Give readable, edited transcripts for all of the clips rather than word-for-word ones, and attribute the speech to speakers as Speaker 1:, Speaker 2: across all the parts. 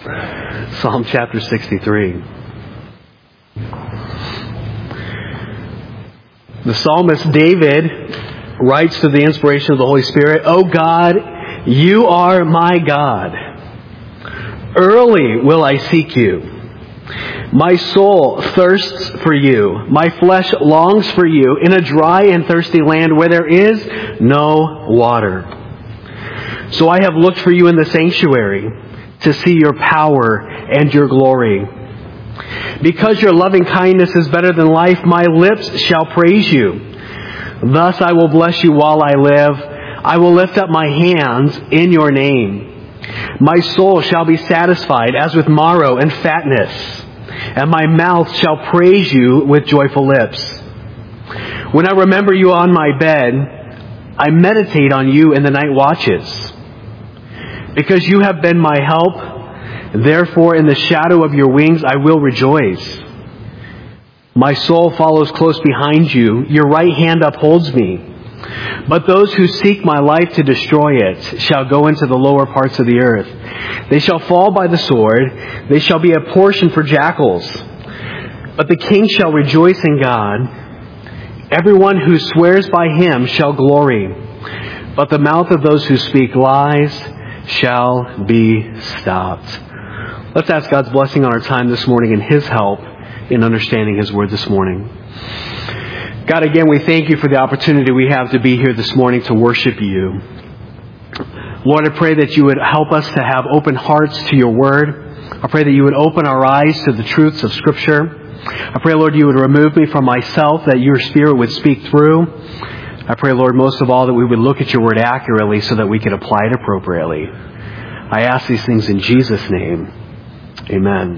Speaker 1: Psalm chapter 63. The psalmist David writes through the inspiration of the Holy Spirit, "O God, you are my God. Early will I seek you. My soul thirsts for you. My flesh longs for you in a dry and thirsty land where there is no water. So I have looked for you in the sanctuary to see your power and your glory. Because your loving kindness is better than life, my lips shall praise you. Thus I will bless you while I live. I will lift up my hands in your name. My soul shall be satisfied as with marrow and fatness, and my mouth shall praise you with joyful lips. When I remember you on my bed, I meditate on you in the night watches. Because you have been my help, therefore in the shadow of your wings I will rejoice. My soul follows close behind you. Your right hand upholds me. But those who seek my life to destroy it shall go into the lower parts of the earth. They shall fall by the sword. They shall be a portion for jackals. But the king shall rejoice in God. Everyone who swears by him shall glory. But the mouth of those who speak lies shall be stopped." Let's ask God's blessing on our time this morning and His help in understanding His Word this morning. God, again, we thank you for the opportunity we have to be here this morning to worship you. Lord, I pray that you would help us to have open hearts to your Word. I pray that you would open our eyes to the truths of Scripture. I pray, Lord, you would remove me from myself, that your Spirit would speak through. I pray, Lord, most of all, that we would look at your Word accurately so that we could apply it appropriately. I ask these things in Jesus' name. Amen.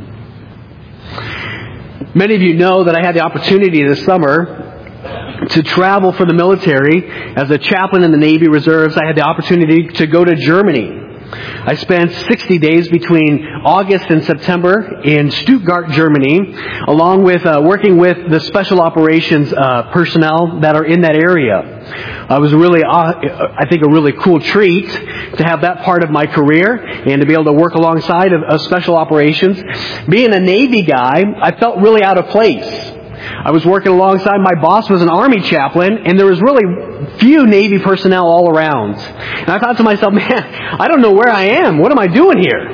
Speaker 1: Many of you know that I had the opportunity this summer to travel for the military. As a chaplain in the Navy Reserves, I had the opportunity to go to Germany. I spent 60 days between August and September in Stuttgart, Germany, along with working with the special operations personnel that are in that area. It was really, I think, a really cool treat to have that part of my career and to be able to work alongside of special operations. Being a Navy guy, I felt really out of place. I was working alongside, my boss was an Army chaplain, and there was really few Navy personnel all around. And I thought to myself, man, I don't know where I am. What am I doing here?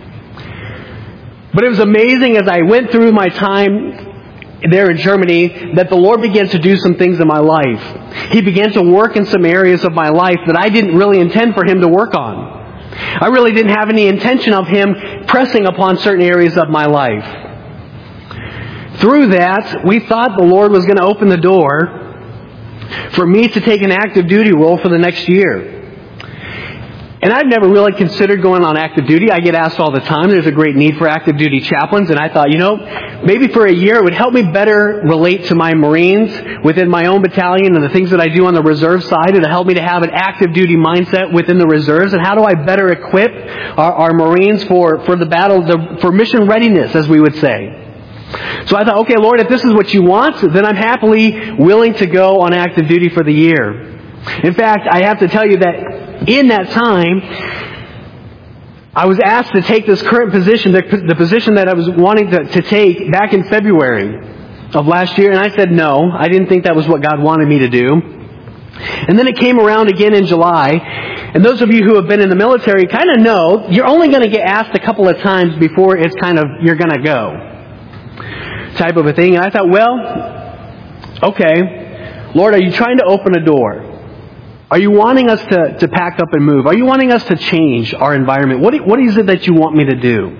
Speaker 1: But it was amazing as I went through my time there in Germany that the Lord began to do some things in my life. He began to work in some areas of my life that I didn't really intend for Him to work on. I really didn't have any intention of Him pressing upon certain areas of my life. Through that, we thought the Lord was going to open the door for me to take an active duty role for the next year. And I've never really considered going on active duty. I get asked all the time. There's a great need for active duty chaplains. And I thought, maybe for a year it would help me better relate to my Marines within my own battalion and the things that I do on the reserve side. It'll help me to have an active duty mindset within the reserves. And how do I better equip our Marines for the battle, for mission readiness, as we would say. So I thought, okay, Lord, if this is what you want, then I'm happily willing to go on active duty for the year. In fact, I have to tell you that in that time, I was asked to take this current position, the position that I was wanting to take back in February of last year, and I said no. I didn't think that was what God wanted me to do. And then it came around again in July, and those of you who have been in the military kind of know you're only going to get asked a couple of times before it's kind of, you're going to go type of a thing. And I thought, well, okay, Lord, are you trying to open a door? Are you wanting us to pack up and move? Are you wanting us to change our environment? What is it that you want me to do?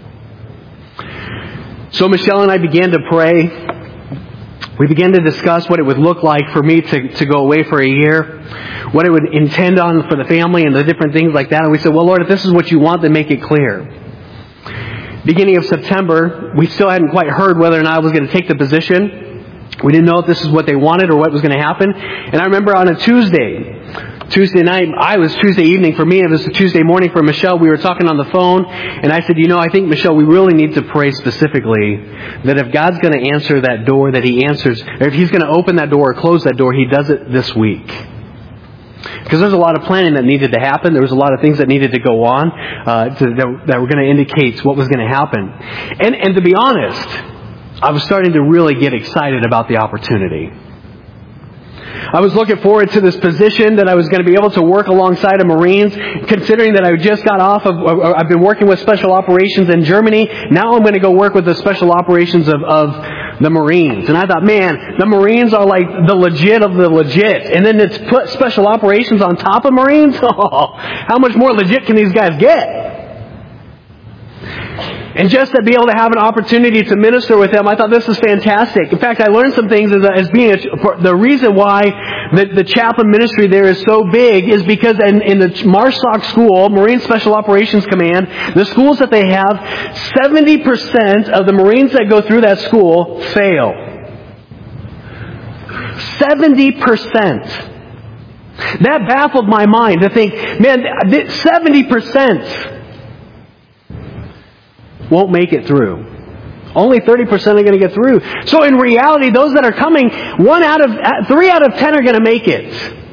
Speaker 1: So Michelle and I began to pray. We began to discuss what it would look like for me to go away for a year, what it would intend on for the family and the different things like that. And we said, well, Lord, if this is what you want, then make it clear. Beginning of September, we still hadn't quite heard whether or not I was going to take the position. We didn't know if this is what they wanted or what was going to happen. And I remember on a Tuesday night, Tuesday evening for me, it was a Tuesday morning for Michelle. We were talking on the phone, and I said, I think, Michelle, we really need to pray specifically that if God's going to answer that door, that He answers, or if He's going to open that door or close that door, He does it this week. Because there's a lot of planning that needed to happen. There was a lot of things that needed to go on that were going to indicate what was going to happen. And to be honest, I was starting to really get excited about the opportunity. I was looking forward to this position that I was going to be able to work alongside of Marines, considering that I just got off of, I've been working with special operations in Germany. Now I'm going to go work with the special operations of the Marines. And I thought, man, the Marines are like the legit of the legit. And then it's put special operations on top of Marines? Oh, how much more legit can these guys get? And just to be able to have an opportunity to minister with them, I thought this is fantastic. In fact, I learned some things as being the reason why the chaplain ministry there is so big is because in the MARSOC school, Marine Special Operations Command, the schools that they have, 70% of the Marines that go through that school fail. 70%. That baffled my mind to think, man, 70% won't make it through. Only 30% are going to get through. So in reality, those that are coming, 3 out of 10 are going to make it.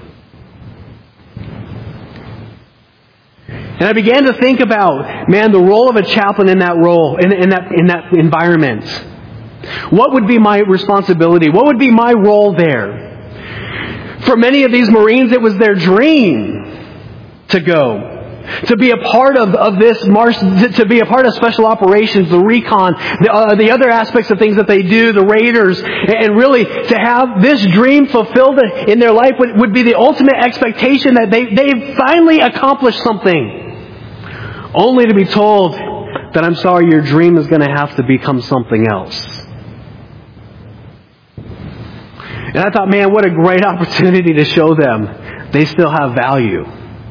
Speaker 1: And I began to think about, man, the role of a chaplain in that role, in that environment. What would be my responsibility? What would be my role there? For many of these Marines, it was their dream to go. To be a part of this march, to be a part of special operations, the recon, the other aspects of things that they do, the raiders, and really to have this dream fulfilled in their life would be the ultimate expectation that they've finally accomplished something. Only to be told that, I'm sorry, your dream is going to have to become something else. And I thought, man, what a great opportunity to show them they still have value.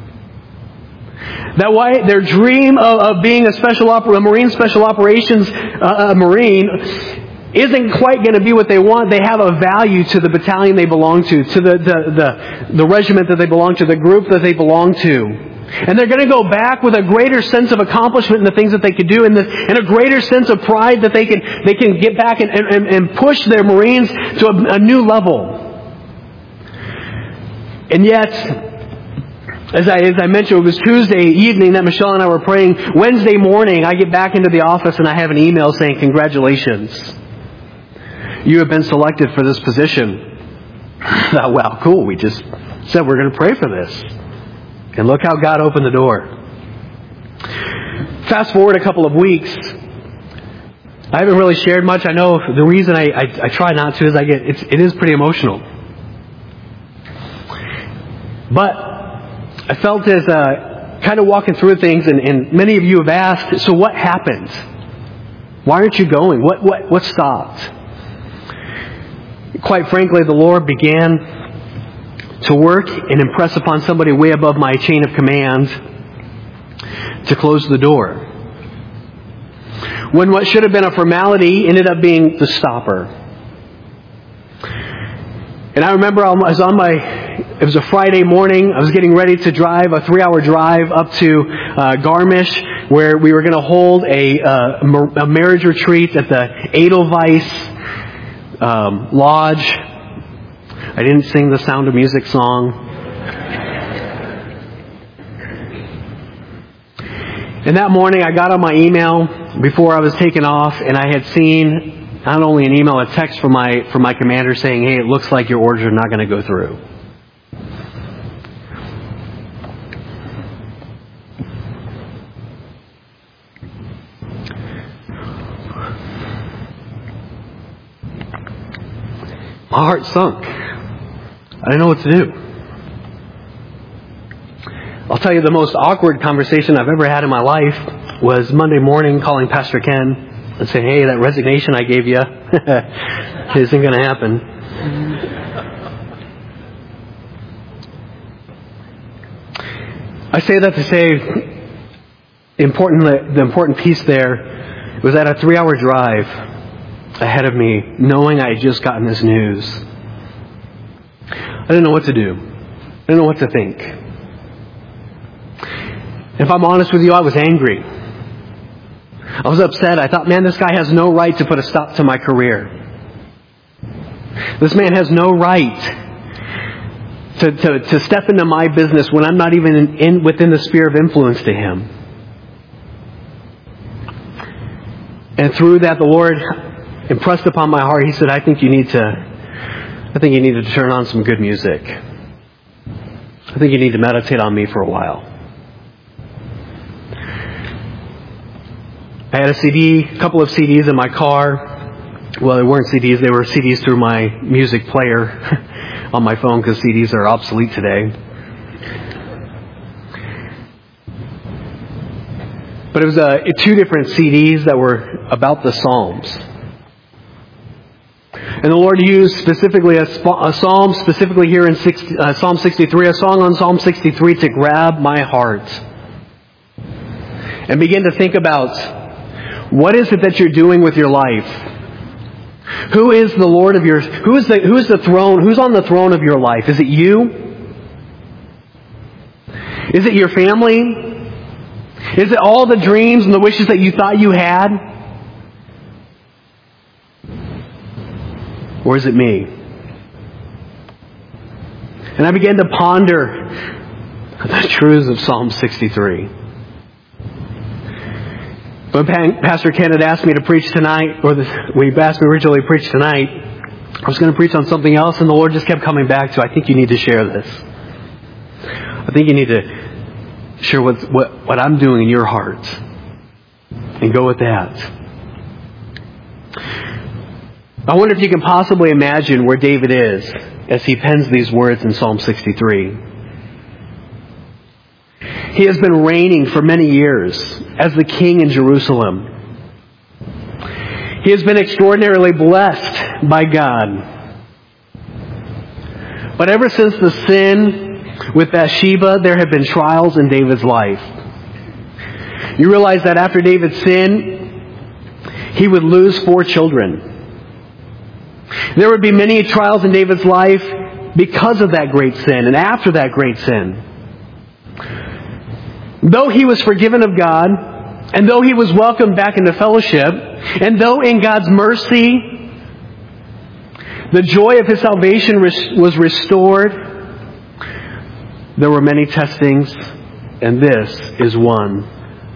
Speaker 1: That why their dream of being a Marine Special Operations Marine isn't quite going to be what they want. They have a value to the battalion they belong to the regiment that they belong to, the group that they belong to. And they're going to go back with a greater sense of accomplishment in the things that they could do, and a greater sense of pride that they can get back and push their Marines to a new level. And yet, as I mentioned, it was Tuesday evening that Michelle and I were praying. Wednesday morning, I get back into the office and I have an email saying, congratulations. You have been selected for this position. I thought, wow, cool. We just said we're going to pray for this. And look how God opened the door. Fast forward a couple of weeks. I haven't really shared much. I know the reason I try not to is it is pretty emotional. But I felt as kind of walking through things, and many of you have asked, so what happened? Why aren't you going? What stopped? Quite frankly, the Lord began to work and impress upon somebody way above my chain of command to close the door. When what should have been a formality ended up being the stopper. And I remember it was a Friday morning. I was getting ready to drive a 3-hour drive up to Garmisch, where we were going to hold a marriage retreat at the Edelweiss Lodge. I didn't sing the Sound of Music song. And that morning I got on my email before I was taken off, and I had seen not only an email, a text from my commander saying, hey, it looks like your orders are not going to go through. My heart sunk. I didn't know what to do. I'll tell you, the most awkward conversation I've ever had in my life was Monday morning calling Pastor Ken and saying, hey, that resignation I gave you isn't going to happen. I say that to say, the important piece there was that a 3-hour drive ahead of me, knowing I had just gotten this news. I didn't know what to do. I didn't know what to think. If I'm honest with you, I was angry. I was upset. I thought, man, this guy has no right to put a stop to my career. This man has no right to step into my business when I'm not even within the sphere of influence to Him. And through that, the Lord impressed upon my heart, He said, I think you need to turn on some good music. I think you need to meditate on me for a while. I had a couple of CDs in my car. Well, they weren't CDs, they were CDs through my music player on my phone because CDs are obsolete today. But it was two different CDs that were about the Psalms. And the Lord used specifically a psalm, specifically here in Psalm 63, a song on Psalm 63 to grab my heart. And begin to think about, what is it that you're doing with your life? Who is the Lord of yours? Who is the throne? Who's on the throne of your life? Is it you? Is it your family? Is it all the dreams and the wishes that you thought you had? Or is it me? And I began to ponder the truths of Psalm 63. When Pastor Ken had asked me to preach tonight, we asked me originally to preach tonight, I was going to preach on something else, and the Lord just kept coming back to, I think you need to share this. I think you need to share what I'm doing in your heart. And go with that. I wonder if you can possibly imagine where David is as he pens these words in Psalm 63. He has been reigning for many years as the king in Jerusalem. He has been extraordinarily blessed by God. But ever since the sin with Bathsheba, there have been trials in David's life. You realize that after David's sin, he would lose 4 children. There would be many trials in David's life because of that great sin and after that great sin. Though he was forgiven of God, and though he was welcomed back into fellowship, and though in God's mercy the joy of his salvation was restored, there were many testings, and this is one.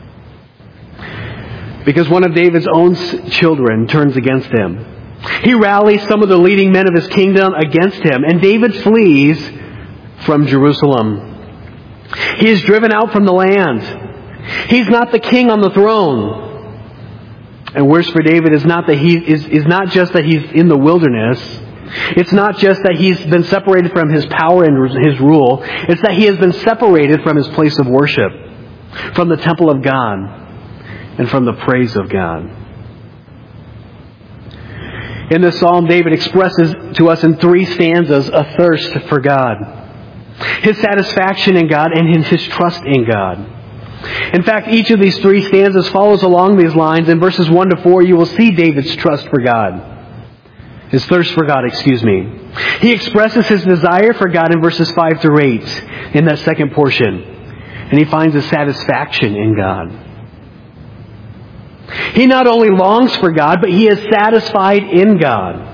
Speaker 1: Because one of David's own children turns against him. He rallies some of the leading men of his kingdom against him, and David flees from Jerusalem. He is driven out from the land. He's not the king on the throne. And worse for David is not just that he's in the wilderness. It's not just that he's been separated from his power and his rule. It's that he has been separated from his place of worship, from the temple of God, and from the praise of God. In this psalm, David expresses to us in 3 stanzas a thirst for God, his satisfaction in God, and his trust in God. In fact, each of these 3 stanzas follows along these lines. In verses 1 to 4, you will see David's trust for God. His thirst for God, He expresses his desire for God in verses 5 through 8 in that second portion. And he finds his satisfaction in God. He not only longs for God, but he is satisfied in God.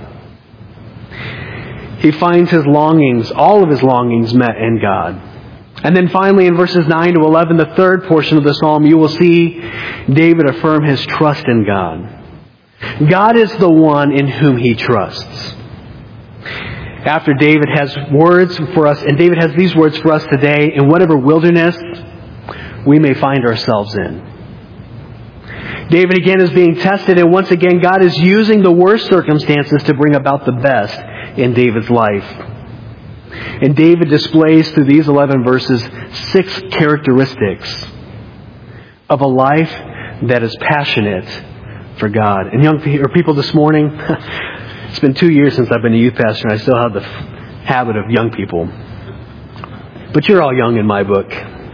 Speaker 1: He finds his longings, all of his longings met in God. And then finally in verses 9 to 11, the third portion of the psalm, you will see David affirm his trust in God. God is the one in whom he trusts. After David has words for us, and David has these words for us today, in whatever wilderness we may find ourselves in. David again is being tested, and once again God is using the worst circumstances to bring about the best in David's life. And David displays through these 11 verses 6 characteristics of a life that is passionate for God. And young people this morning, it's been 2 years since I've been a youth pastor, and I still have the habit of young people. But you're all young in my book.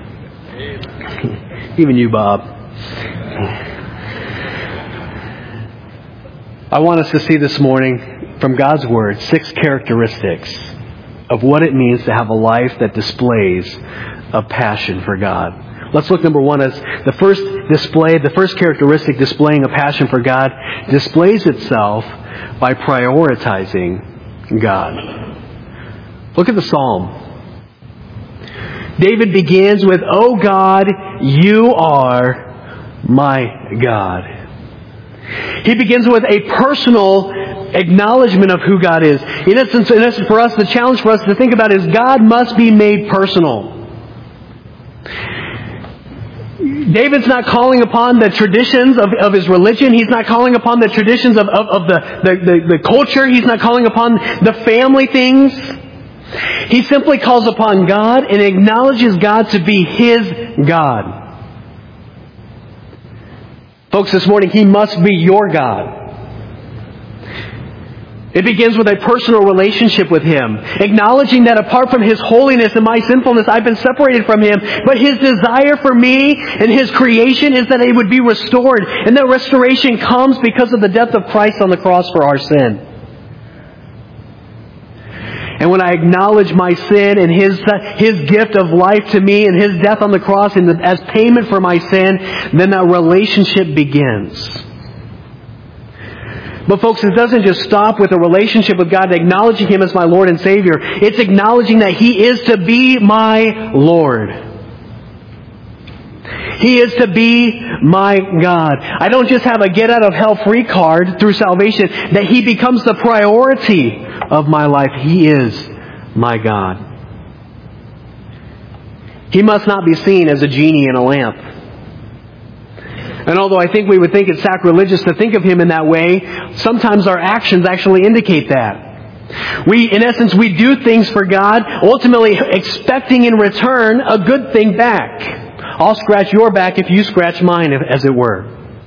Speaker 1: Even you, Bob. I want us to see this morning from God's Word 6 characteristics of what it means to have a life that displays a passion for God. Let's look number 1 as the first characteristic displaying a passion for God displays itself by prioritizing God. Look at the psalm. David begins with, "O God, you are my God." He begins with a personal acknowledgement of who God is. In essence, for us, the challenge for us to think about is God must be made personal. David's not calling upon the traditions of his religion. He's not calling upon the traditions of the culture. He's not calling upon the family things. He simply calls upon God and acknowledges God to be his God. Folks, this morning, he must be your God. It begins with a personal relationship with him, acknowledging that apart from his holiness and my sinfulness, I've been separated from him. But his desire for me and his creation is that it would be restored. And that restoration comes because of the death of Christ on the cross for our sin. And when I acknowledge my sin and his gift of life to me and his death on the cross as payment for my sin, then that relationship begins. But folks, it doesn't just stop with a relationship with God, acknowledging him as my Lord and Savior. It's acknowledging that he is to be my Lord. He is to be my God. I don't just have a get-out-of-hell-free card through salvation, that he becomes the priority of my life. He is my God. He must not be seen as a genie in a lamp. And although I think we would think it's sacrilegious to think of him in that way, sometimes our actions actually indicate that. In essence, we do things for God, ultimately expecting in return a good thing back. I'll scratch your back if you scratch mine, as it were.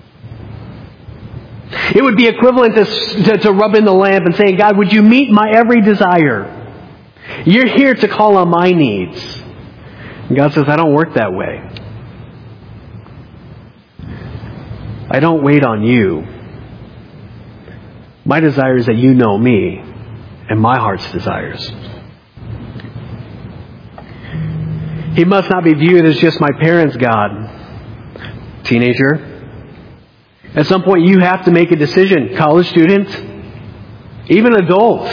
Speaker 1: It would be equivalent to rubbing the lamp and saying, God, would you meet my every desire? You're here to call on my needs. And God says, I don't work that way. I don't wait on you. My desire is that you know me and my heart's desires. He must not be viewed as just my parents' God. Teenager, at some point you have to make a decision. College student, even adult.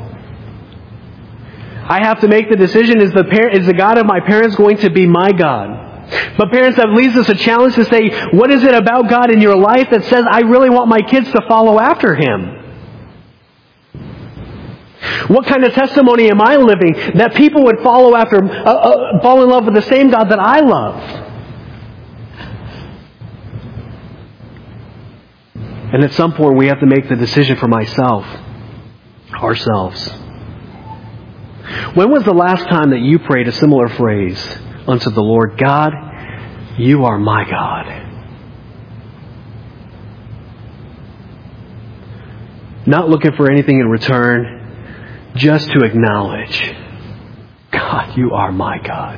Speaker 1: I have to make the decision, is the God of my parents going to be my God? But parents, that leaves us a challenge to say, what is it about God in your life that says, I really want my kids to follow after him? What kind of testimony am I living that people would fall in love with the same God that I love? And at some point we have to make the decision for ourselves. When was the last time that you prayed a similar phrase unto the Lord? God, you are my God. Not looking for anything in return, just to acknowledge, God, you are my God.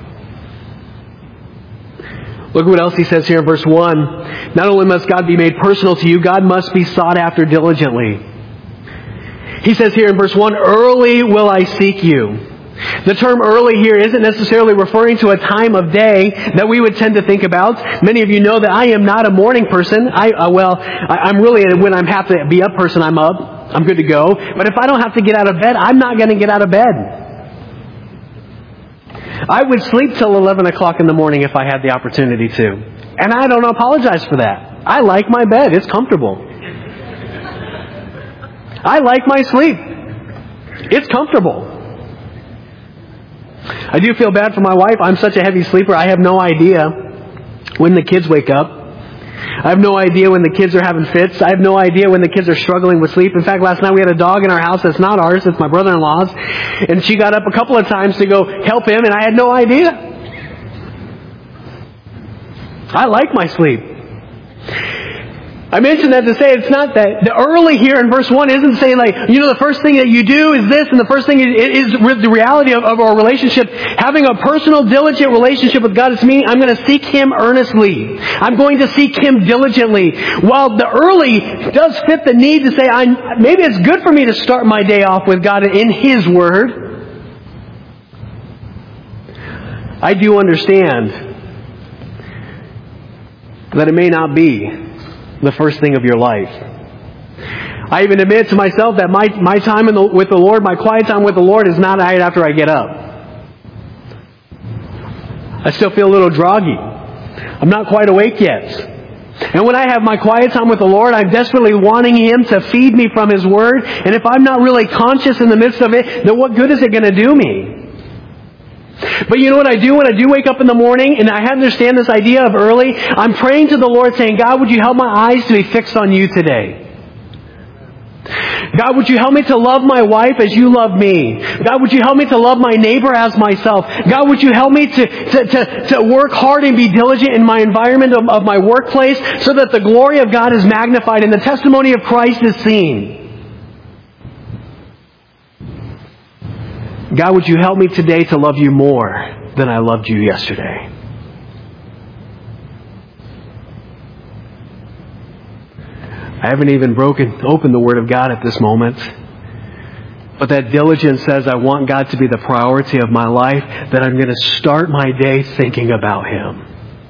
Speaker 1: Look what else he says here in verse 1. Not only must God be made personal to you, God must be sought after diligently. He says here in verse 1, early will I seek you. The term early here isn't necessarily referring to a time of day that we would tend to think about. Many of you know that I am not a morning person. I'm really, when I have to be up person, I'm up. I'm good to go. But if I don't have to get out of bed, I'm not going to get out of bed. I would sleep till 11 o'clock in the morning if I had the opportunity to. And I don't apologize for that. I like my bed. It's comfortable. I like my sleep. It's comfortable. I do feel bad for my wife. I'm such a heavy sleeper. I have no idea when the kids wake up. I have no idea when the kids are having fits. I have no idea when the kids are struggling with sleep. In fact, last night we had a dog in our house that's not ours. It's my brother-in-law's. And she got up a couple of times to go help him, and I had no idea. I like my sleep. I mentioned that to say it's not that the early here in verse 1 isn't saying the first thing that you do is this, and the first thing is the reality of our relationship. Having a personal, diligent relationship with God is meaning I'm going to seek him earnestly. I'm going to seek him diligently. While the early does fit the need to say, maybe it's good for me to start my day off with God in his word. I do understand that it may not be the first thing of your life. I even admit to myself that my time with the Lord, my quiet time with the Lord is not right after I get up. I still feel a little groggy. I'm not quite awake yet. And when I have my quiet time with the Lord, I'm desperately wanting Him to feed me from His Word. And if I'm not really conscious in the midst of it, then what good is it going to do me? But you know what I do when I do wake up in the morning and I understand this idea of early? I'm praying to the Lord saying, God, would you help my eyes to be fixed on you today? God, would you help me to love my wife as you love me? God, would you help me to love my neighbor as myself? God, would you help me to work hard and be diligent in my environment of my workplace so that the glory of God is magnified and the testimony of Christ is seen? God, would you help me today to love you more than I loved you yesterday? I haven't even opened the Word of God at this moment. But that diligence says I want God to be the priority of my life, that I'm going to start my day thinking about Him.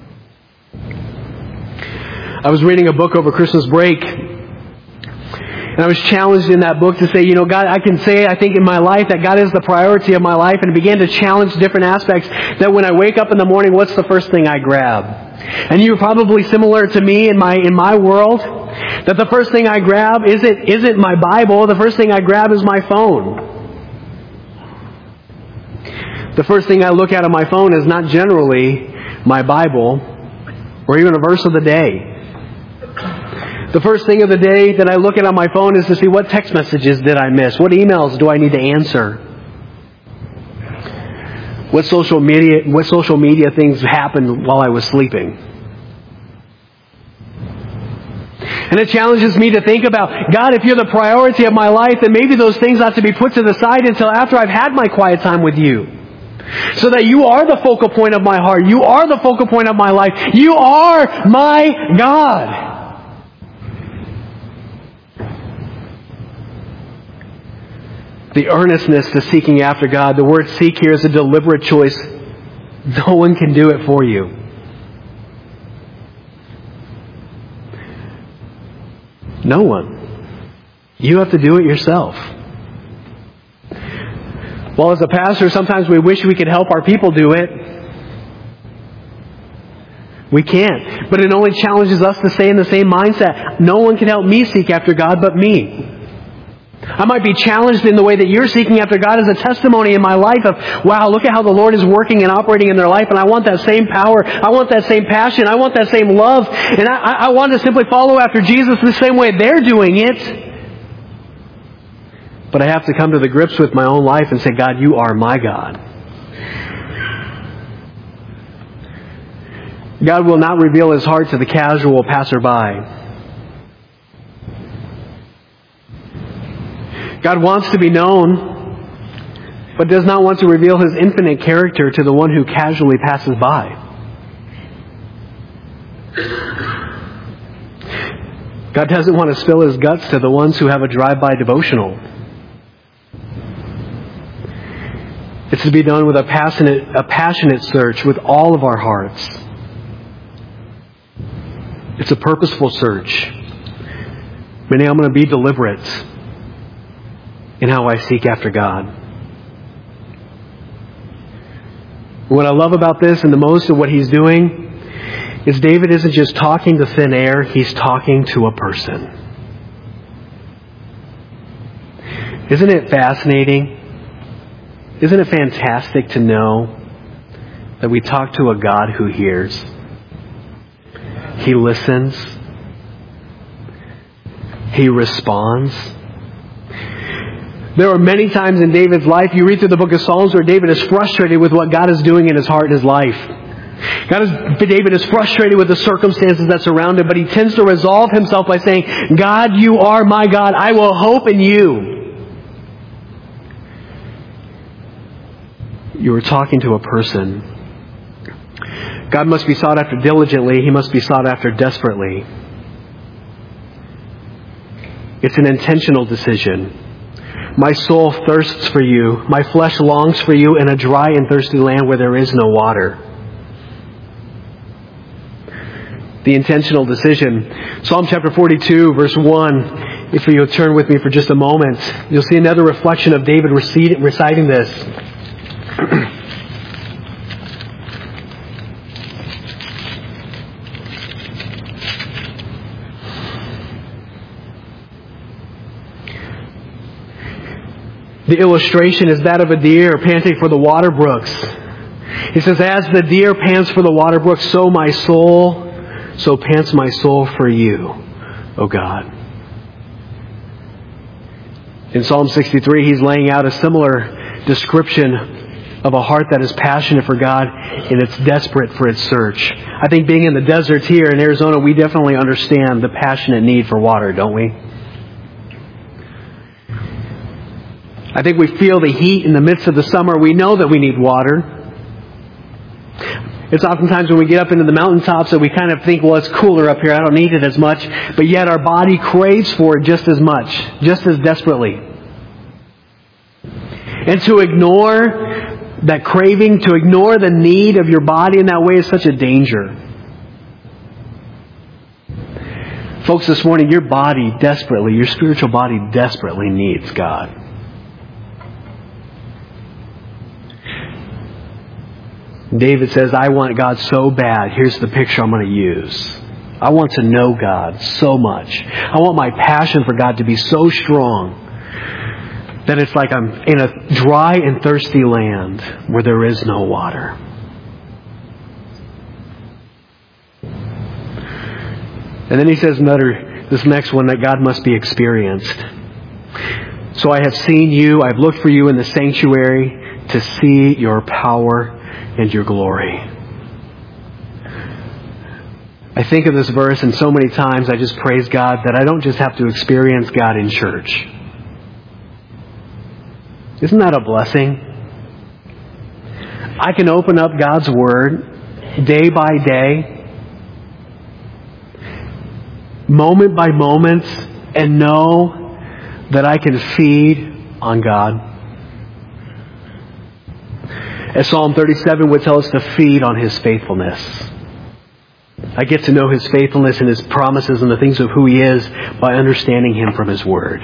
Speaker 1: I was reading a book over Christmas break, and I was challenged in that book to say, God, I can say, I think in my life that God is the priority of my life, and it began to challenge different aspects that when I wake up in the morning, what's the first thing I grab? And you're probably similar to me in my world, that the first thing I grab isn't my Bible. The first thing I grab is my phone. The first thing I look at on my phone is not generally my Bible or even a verse of the day. The first thing of the day that I look at on my phone is to see what text messages did I miss? What emails do I need to answer? What social media things happened while I was sleeping? And it challenges me to think about, God, if you're the priority of my life, then maybe those things ought to be put to the side until after I've had my quiet time with you. So that you are the focal point of my heart. You are the focal point of my life. You are my God. The earnestness to seeking after God. The word seek here is a deliberate choice. No one can do it for you. No one. You have to do it yourself. Well, as a pastor, sometimes we wish we could help our people do it. We can't. But it only challenges us to stay in the same mindset. No one can help me seek after God but me. I might be challenged in the way that you're seeking after God as a testimony in my life of, wow, look at how the Lord is working and operating in their life, and I want that same power. I want that same passion. I want that same love. And I want to simply follow after Jesus the same way they're doing it. But I have to come to the grips with my own life and say, God, you are my God. God will not reveal His heart to the casual passerby. God wants to be known, but does not want to reveal His infinite character to the one who casually passes by. God doesn't want to spill His guts to the ones who have a drive-by devotional. It's to be done with a passionate search with all of our hearts. It's a purposeful search. Meaning I'm going to be deliberate in how I seek after God. What I love about this and the most of what he's doing is David isn't just talking to thin air, he's talking to a person. Isn't it fascinating? Isn't it fantastic to know that we talk to a God who hears? He listens. He responds. There are many times in David's life, you read through the book of Psalms, where David is frustrated with what God is doing in his heart and his life. David is frustrated with the circumstances that surround him, but he tends to resolve himself by saying, God, you are my God. I will hope in you. You are talking to a person. God must be sought after diligently. He must be sought after desperately. It's an intentional decision. My soul thirsts for you. My flesh longs for you in a dry and thirsty land where there is no water. The intentional decision. Psalm chapter 42, verse 1. If you'll turn with me for just a moment, you'll see another reflection of David reciting this. The illustration is that of a deer panting for the water brooks. He says, as the deer pants for the water brooks, so pants my soul for you, O God. In Psalm 63, he's laying out a similar description of a heart that is passionate for God and it's desperate for its search. I think being in the deserts here in Arizona, we definitely understand the passionate need for water, don't we? I think we feel the heat in the midst of the summer. We know that we need water. It's oftentimes when we get up into the mountaintops that we kind of think, well, it's cooler up here. I don't need it as much. But yet our body craves for it just as much, just as desperately. And to ignore that craving, to ignore the need of your body in that way is such a danger. Folks, this morning, your spiritual body desperately needs God. David says, I want God so bad. Here's the picture I'm going to use. I want to know God so much. I want my passion for God to be so strong that it's like I'm in a dry and thirsty land where there is no water. And then he says this next one, that God must be experienced. So I have seen you, I've looked for you in the sanctuary to see your power and your glory. I think of this verse, and so many times I just praise God that I don't just have to experience God in church. Isn't that a blessing? I can open up God's Word day by day, moment by moment, and know that I can feed on God. As Psalm 37 would tell us, to feed on His faithfulness. I get to know His faithfulness and His promises and the things of who He is by understanding Him from His Word.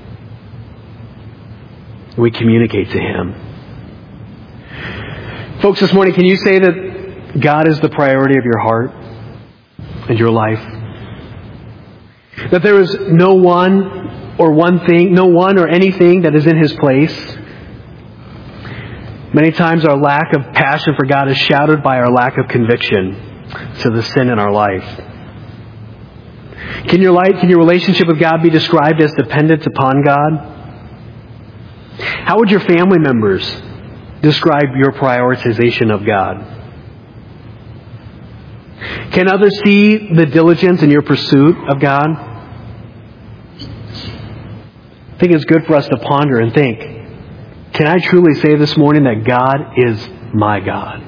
Speaker 1: We communicate to Him. Folks, this morning, can you say that God is the priority of your heart and your life? That there is no one or anything that is in His place? Many times our lack of passion for God is shadowed by our lack of conviction to the sin in our life. Can your relationship with God be described as dependent upon God? How would your family members describe your prioritization of God? Can others see the diligence in your pursuit of God? I think it's good for us to ponder and think, can I truly say this morning that God is my God?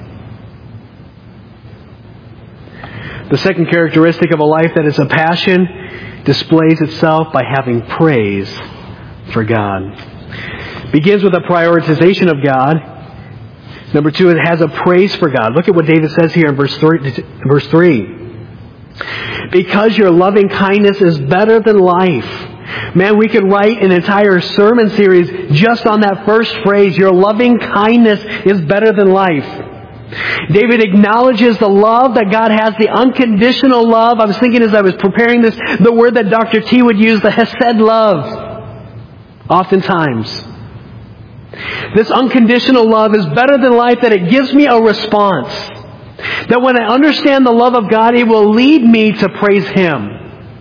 Speaker 1: The second characteristic of a life that is a passion displays itself by having praise for God. Begins with a prioritization of God. Number two, it has a praise for God. Look at what David says here in verse 3. Because your loving kindness is better than life. Man, we could write an entire sermon series just on that first phrase. Your loving kindness is better than life. David acknowledges the love that God has, the unconditional love. I was thinking as I was preparing this, the word that Dr. T would use, the Hesed love. Oftentimes. This unconditional love is better than life, that it gives me a response. That when I understand the love of God, it will lead me to praise Him.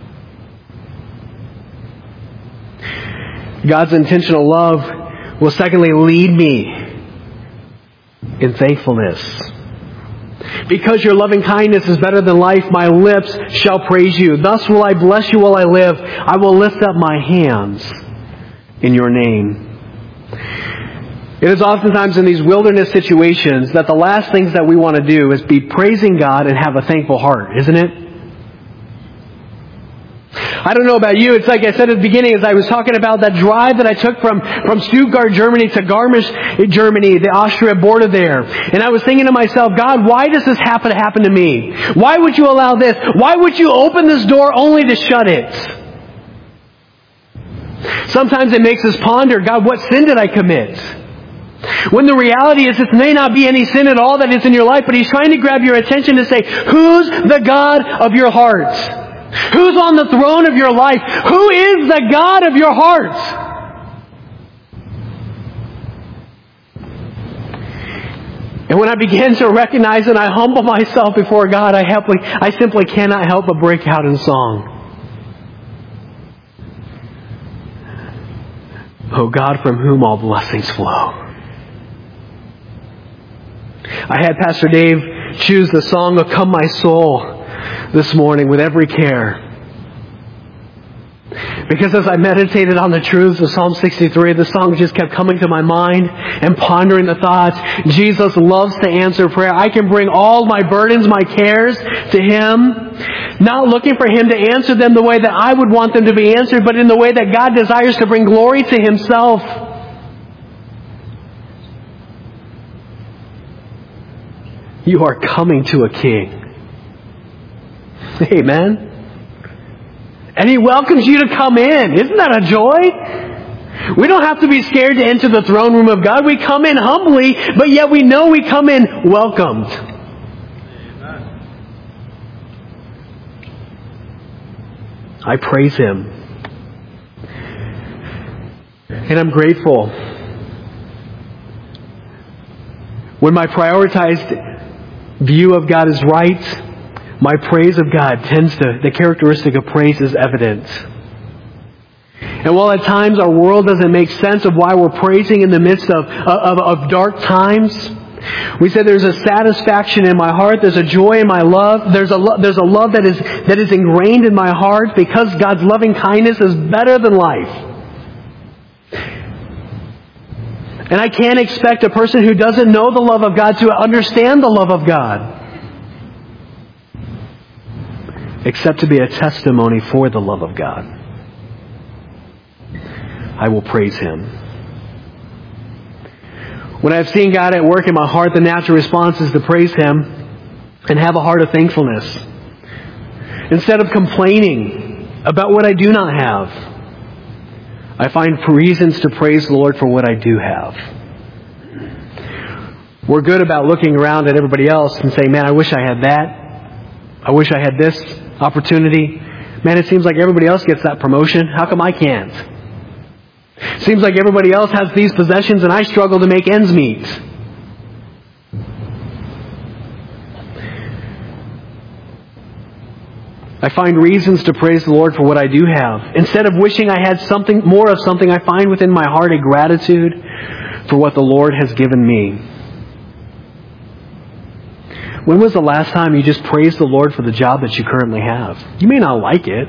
Speaker 1: God's intentional love will secondly lead me in thankfulness. Because your loving kindness is better than life, my lips shall praise you. Thus will I bless you while I live. I will lift up my hands in your name. It is oftentimes in these wilderness situations that the last things that we want to do is be praising God and have a thankful heart, isn't it? I don't know about you. It's like I said at the beginning as I was talking about that drive that I took from Stuttgart, Germany to Garmisch, Germany, the Austria border there. And I was thinking to myself, God, why does this happen to me? Why would you allow this? Why would you open this door only to shut it? Sometimes it makes us ponder, God, what sin did I commit? When the reality is it may not be any sin at all that is in your life, but He's trying to grab your attention to say, who's the God of your heart? Who's on the throne of your life? Who is the God of your heart? And when I begin to recognize and I humble myself before God, I simply cannot help but break out in song. Oh God, from whom all blessings flow. I had Pastor Dave choose the song of Come My Soul this morning with every care. Because as I meditated on the truths of Psalm 63, the song just kept coming to my mind and pondering the thoughts. Jesus loves to answer prayer. I can bring all my burdens, my cares to Him, not looking for Him to answer them the way that I would want them to be answered, but in the way that God desires to bring glory to Himself. You are coming to a King. Amen. And He welcomes you to come in. Isn't that a joy? We don't have to be scared to enter the throne room of God. We come in humbly, but yet we know we come in welcomed. I praise Him. And I'm grateful. When my prioritized view of God is right, my praise of God the characteristic of praise is evident. And while at times our world doesn't make sense of why we're praising in the midst of dark times, we said there's a satisfaction in my heart, there's a joy in my love, there's a love that is ingrained in my heart because God's loving kindness is better than life. And I can't expect a person who doesn't know the love of God to understand the love of God, except to be a testimony for the love of God. I will praise Him. When I've seen God at work in my heart, the natural response is to praise Him and have a heart of thankfulness. Instead of complaining about what I do not have, I find reasons to praise the Lord for what I do have. We're good about looking around at everybody else and saying, man, I wish I had that. I wish I had this opportunity. Man, it seems like everybody else gets that promotion. How come I can't? Seems like everybody else has these possessions and I struggle to make ends meet. I find reasons to praise the Lord for what I do have. Instead of wishing I had something more of something, I find within my heart a gratitude for what the Lord has given me. When was the last time you just praised the Lord for the job that you currently have? You may not like it.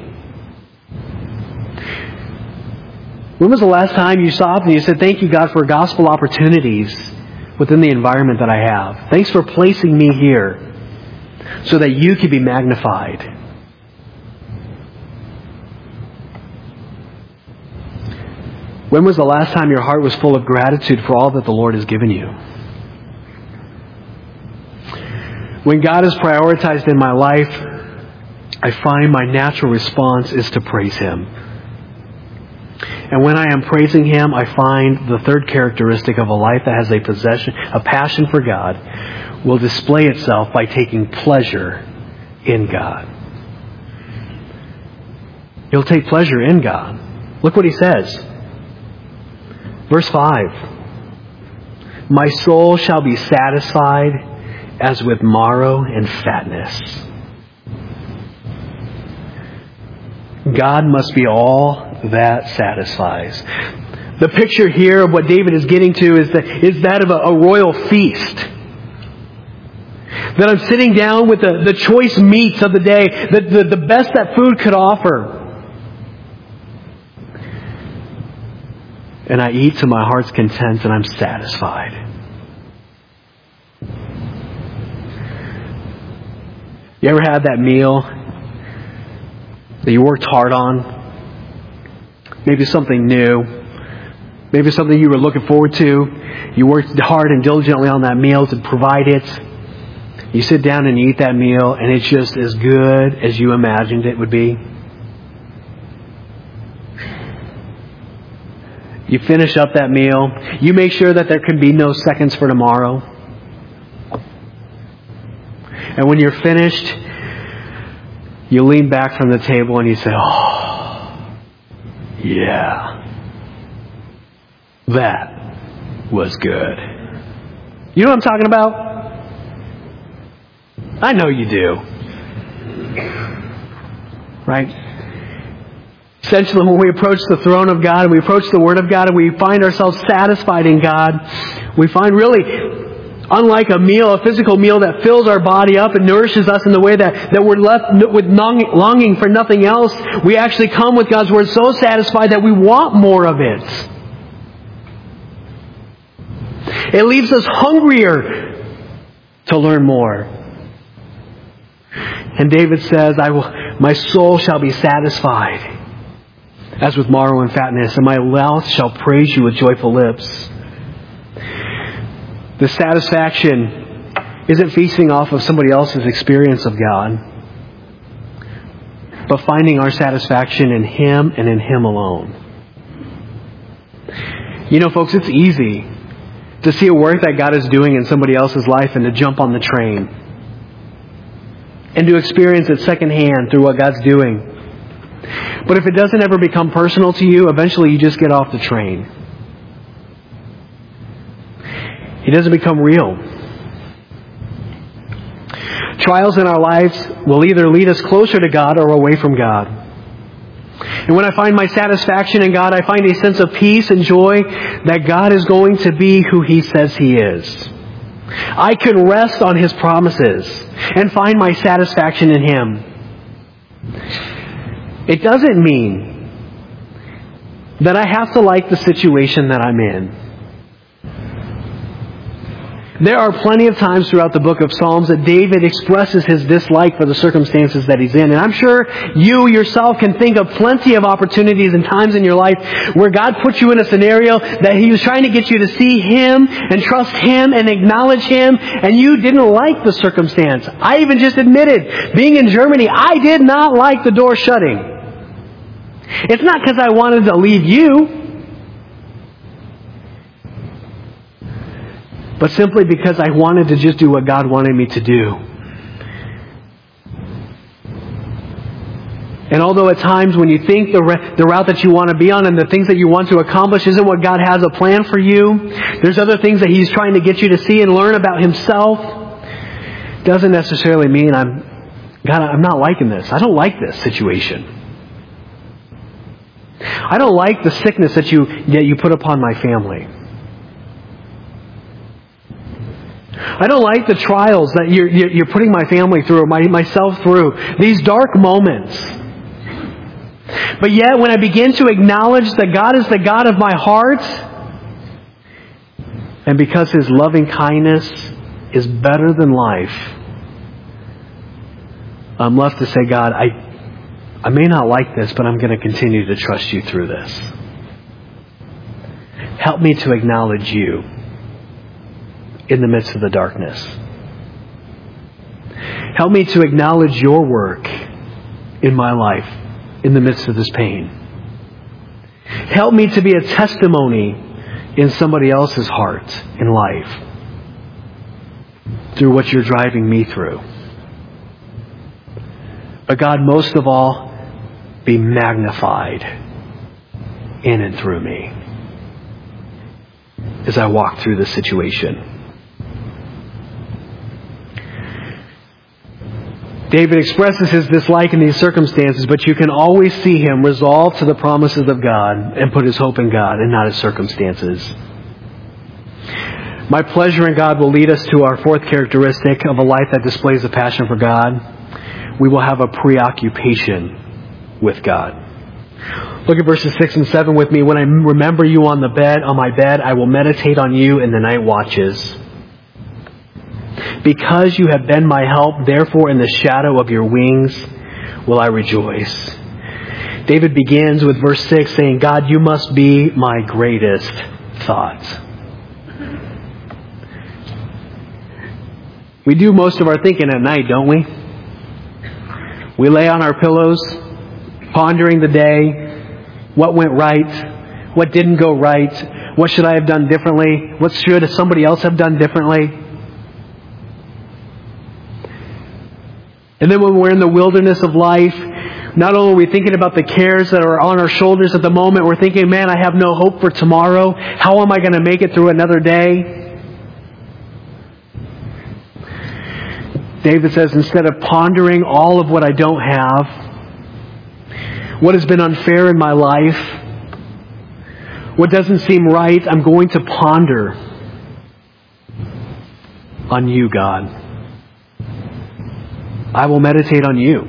Speaker 1: When was the last time you stopped and you said, thank you, God, for gospel opportunities within the environment that I have? Thanks for placing me here so that you could be magnified. When was the last time your heart was full of gratitude for all that the Lord has given you? When God is prioritized in my life, I find my natural response is to praise Him. And when I am praising Him, I find the third characteristic of a life that has a passion for God, will display itself by taking pleasure in God. You'll take pleasure in God. Look what He says. Verse 5. My soul shall be satisfied as with marrow and fatness. God must be all that satisfies. The picture here of what David is getting to is that of a royal feast. That I'm sitting down with the choice meats of the day, the best that food could offer. And I eat to my heart's content and I'm satisfied. You ever had that meal that you worked hard on? Maybe something new. Maybe something you were looking forward to. You worked hard and diligently on that meal to provide it. You sit down and you eat that meal and it's just as good as you imagined it would be. You finish up that meal. You make sure that there can be no seconds for tomorrow. And when you're finished, you lean back from the table and you say, oh, yeah, that was good. You know what I'm talking about? I know you do. Right? Essentially, when we approach the throne of God and we approach the Word of God and we find ourselves satisfied in God, we find really, unlike a meal, a physical meal that fills our body up and nourishes us in the way that we're left with longing for nothing else, we actually come with God's Word so satisfied that we want more of it. It leaves us hungrier to learn more. And David says, my soul shall be satisfied as with marrow and fatness, and my mouth shall praise you with joyful lips. The satisfaction isn't feasting off of somebody else's experience of God, but finding our satisfaction in Him and in Him alone. You know, folks, it's easy to see a work that God is doing in somebody else's life and to jump on the train and to experience it secondhand through what God's doing. But if it doesn't ever become personal to you, eventually you just get off the train. It doesn't become real. Trials in our lives will either lead us closer to God or away from God. And when I find my satisfaction in God, I find a sense of peace and joy that God is going to be who He says He is. I can rest on His promises and find my satisfaction in Him. It doesn't mean that I have to like the situation that I'm in. There are plenty of times throughout the book of Psalms that David expresses his dislike for the circumstances that he's in. And I'm sure you yourself can think of plenty of opportunities and times in your life where God put you in a scenario that He was trying to get you to see Him and trust Him and acknowledge Him, and you didn't like the circumstance. I even just admitted, being in Germany, I did not like the door shutting. It's not because I wanted to leave you, but simply because I wanted to just do what God wanted me to do. And although at times when you think the route that you want to be on and the things that you want to accomplish isn't what God has a plan for you, there's other things that He's trying to get you to see and learn about Himself, doesn't necessarily mean I'm not liking this. I don't like this situation. I don't like the sickness that you put upon my family. I don't like the trials that you're putting my family through, or myself through. These dark moments. But yet, when I begin to acknowledge that God is the God of my heart, and because His loving kindness is better than life, I'm left to say, God, I may not like this, but I'm going to continue to trust You through this. Help me to acknowledge You in the midst of the darkness. Help me to acknowledge Your work in my life in the midst of this pain. Help me to be a testimony in somebody else's heart in life through what You're driving me through. But God, most of all, be magnified in and through me as I walk through this situation. David expresses his dislike in these circumstances, but you can always see him resolved to the promises of God and put his hope in God and not his circumstances. My pleasure in God will lead us to our fourth characteristic of a life that displays a passion for God. We will have a preoccupation with God. Look at verses 6 and 7 with me. When I remember You on my bed, I will meditate on You in the night watches. Because You have been my help, therefore in the shadow of Your wings will I rejoice. David begins with verse 6 saying, God, You must be my greatest thought. We do most of our thinking at night, don't we? We lay on our pillows, pondering the day, what went right, what didn't go right, what should I have done differently, what should somebody else have done differently. And then when we're in the wilderness of life, not only are we thinking about the cares that are on our shoulders at the moment, we're thinking, man, I have no hope for tomorrow. How am I going to make it through another day? David says, instead of pondering all of what I don't have, what has been unfair in my life, what doesn't seem right, I'm going to ponder on you, God. I will meditate on you.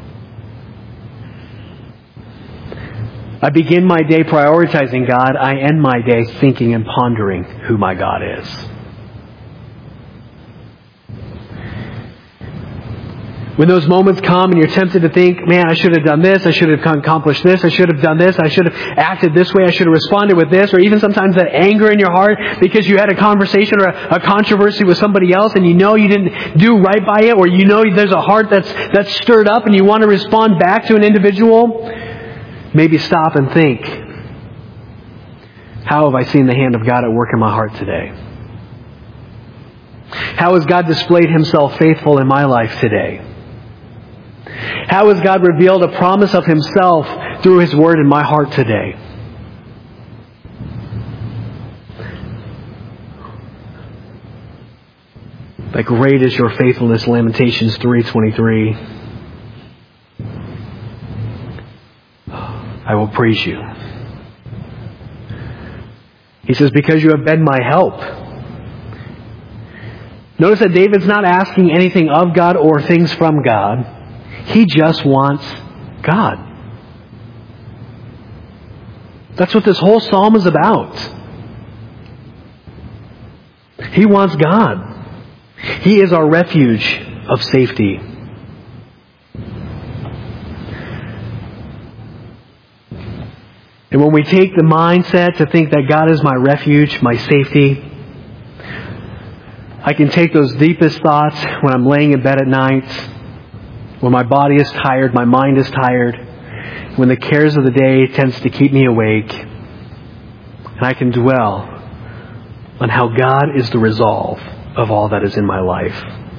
Speaker 1: I begin my day prioritizing God. I end my day thinking and pondering who my God is. When those moments come and you're tempted to think, man, I should have done this, I should have accomplished this, I should have done this, I should have acted this way, I should have responded with this, or even sometimes that anger in your heart because you had a conversation or a controversy with somebody else and you know you didn't do right by it, or you know there's a heart that's stirred up and you want to respond back to an individual, maybe stop and think, how have I seen the hand of God at work in my heart today? How has God displayed Himself faithful in my life today? How has God revealed a promise of Himself through His Word in my heart today? But great is your faithfulness, Lamentations 3:23. I will praise you. He says, because you have been my help. Notice that David's not asking anything of God or things from God. He just wants God. That's what this whole psalm is about. He wants God. He is our refuge of safety. And when we take the mindset to think that God is my refuge, my safety, I can take those deepest thoughts when I'm laying in bed at night, when my body is tired, my mind is tired, when the cares of the day tends to keep me awake, and I can dwell on how God is the resolve of all that is in my life.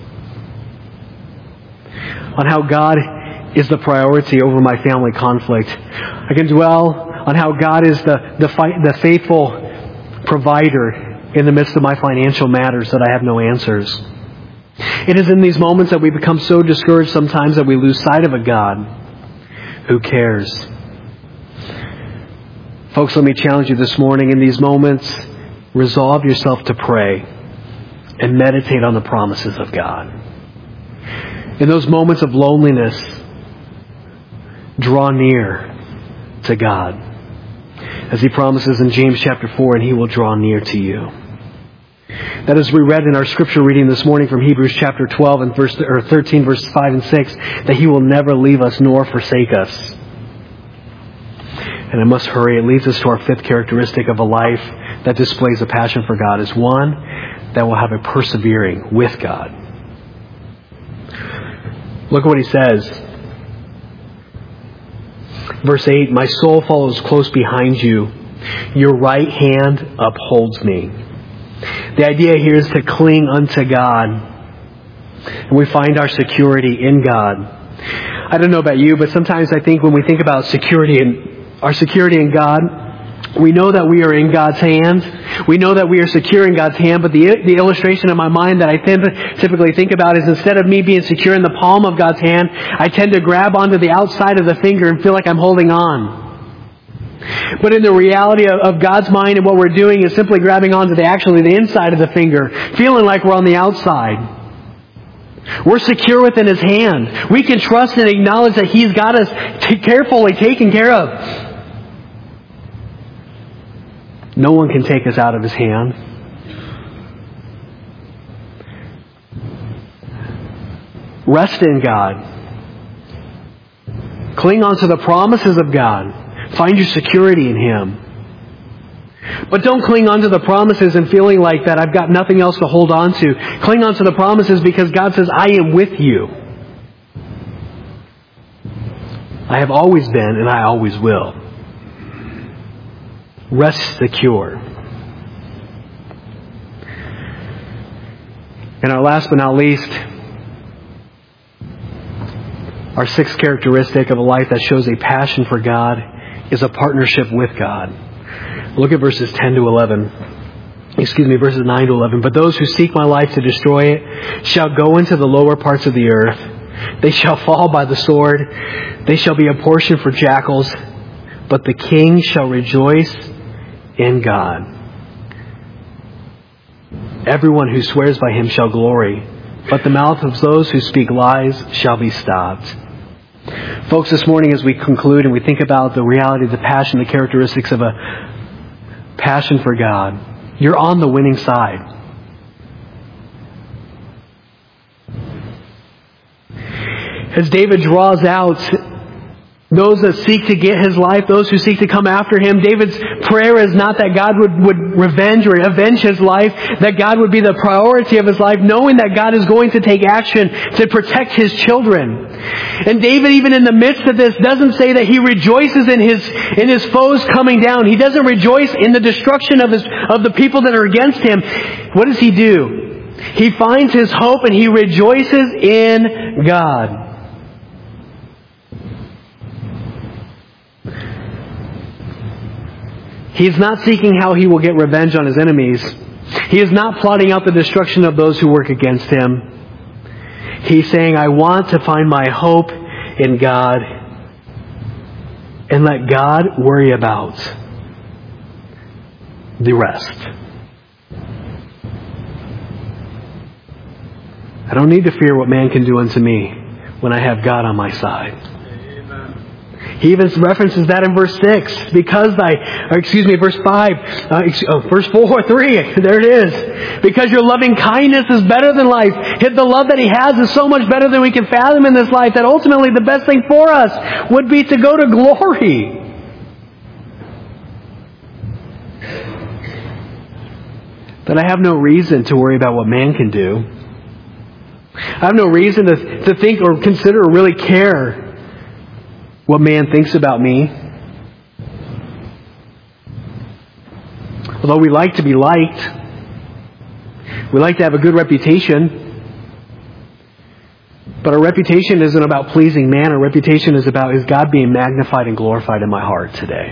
Speaker 1: On how God is the priority over my family conflict. I can dwell on how God is the faithful provider in the midst of my financial matters that I have no answers. It is in these moments that we become so discouraged sometimes that we lose sight of a God who cares. Folks, let me challenge you this morning. In these moments, resolve yourself to pray and meditate on the promises of God. In those moments of loneliness, draw near to God. As He promises in James chapter 4, and He will draw near to you. That as we read in our scripture reading this morning from Hebrews chapter 12 and 13 verses 5 and 6, that He will never leave us nor forsake us. And I must hurry. It leads us to our fifth characteristic of a life that displays a passion for God, is one that will have a persevering with God. Look what he says. Verse 8, my soul follows close behind you. Your right hand upholds me. The idea here is to cling unto God. And we find our security in God. I don't know about you, but sometimes I think when we think about security and our security in God, we know that we are in God's hand. We know that we are secure in God's hand, but the illustration in my mind that I typically think about is instead of me being secure in the palm of God's hand, I tend to grab onto the outside of the finger and feel like I'm holding on. But in the reality of God's mind and what we're doing is simply grabbing onto the inside of the finger, feeling like we're on the outside. We're secure within His hand. We can trust and acknowledge that He's got us carefully taken care of. No one can take us out of His hand. Rest in God. Cling on to the promises of God. Find your security in Him. But don't cling on to the promises and feeling like that I've got nothing else to hold on to. Cling on to the promises because God says, I am with you. I have always been and I always will. Rest secure. And our last but not least, our sixth characteristic of a life that shows a passion for God is a partnership with God. Look at verses 10 to 11. verses 9 to 11. But those who seek my life to destroy it shall go into the lower parts of the earth. They shall fall by the sword. They shall be a portion for jackals. But the king shall rejoice in God. Everyone who swears by him shall glory, but the mouth of those who speak lies shall be stopped. Folks, this morning as we conclude and we think about the reality, the passion, the characteristics of a passion for God, you're on the winning side. As David draws out those that seek to get his life, those who seek to come after him, David's prayer is not that God would revenge or avenge his life, that God would be the priority of his life, knowing that God is going to take action to protect his children. And David, even in the midst of this, doesn't say that he rejoices in his foes coming down. He doesn't rejoice in the destruction of the people that are against him. What does he do? He finds his hope and he rejoices in God. He is not seeking how he will get revenge on his enemies. He is not plotting out the destruction of those who work against him. He's saying, I want to find my hope in God and let God worry about the rest. I don't need to fear what man can do unto me when I have God on my side. He even references that in verse 6. Verse 5. Verse 4, 3. There it is. Because your loving kindness is better than life. The love that He has is so much better than we can fathom in this life that ultimately the best thing for us would be to go to glory. That I have no reason to worry about what man can do. I have no reason to think or consider or really care what man thinks about me. Although we like to be liked, we like to have a good reputation, but our reputation isn't about pleasing man. Our reputation is about, is God being magnified and glorified in my heart today?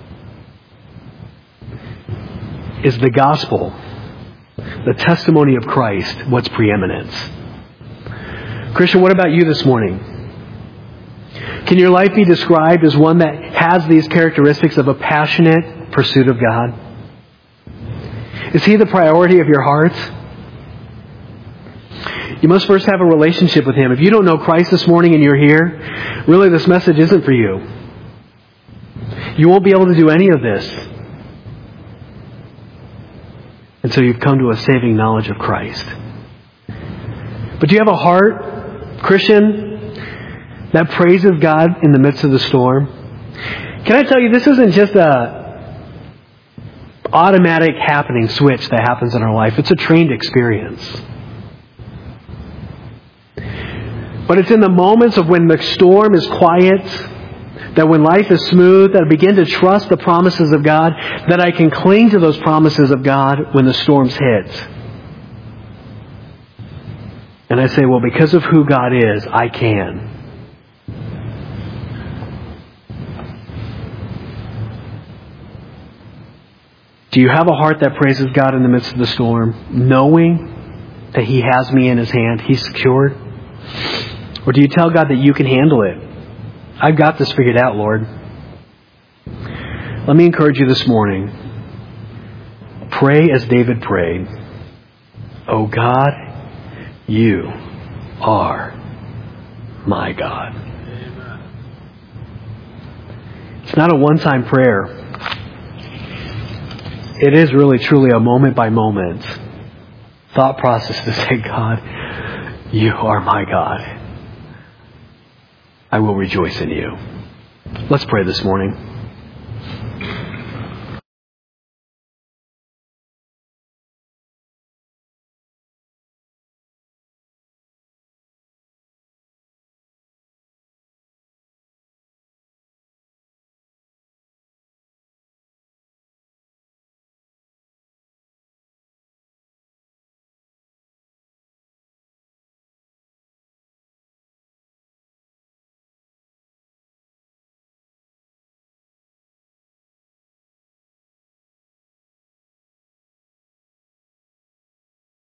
Speaker 1: Is the gospel, the testimony of Christ, what's preeminent? Christian, what about you this morning? Can your life be described as one that has these characteristics of a passionate pursuit of God? Is He the priority of your heart? You must first have a relationship with Him. If you don't know Christ this morning and you're here, really this message isn't for you. You won't be able to do any of this until you've come to a saving knowledge of Christ. But do you have a heart, Christian, that praises God in the midst of the storm? Can I tell you, this isn't just a automatic happening switch that happens in our life. It's a trained experience. But it's in the moments of when the storm is quiet, that when life is smooth, that I begin to trust the promises of God, that I can cling to those promises of God when the storms hit. And I say, well, because of who God is, I can. Do you have a heart that praises God in the midst of the storm, knowing that He has me in His hand, He's secured? Or do you tell God that you can handle it? I've got this figured out, Lord. Let me encourage you this morning. Pray as David prayed. Oh God, You are my God. It's not a one-time prayer. It is really, truly a moment-by-moment thought process to say, God, You are my God. I will rejoice in You. Let's pray this morning.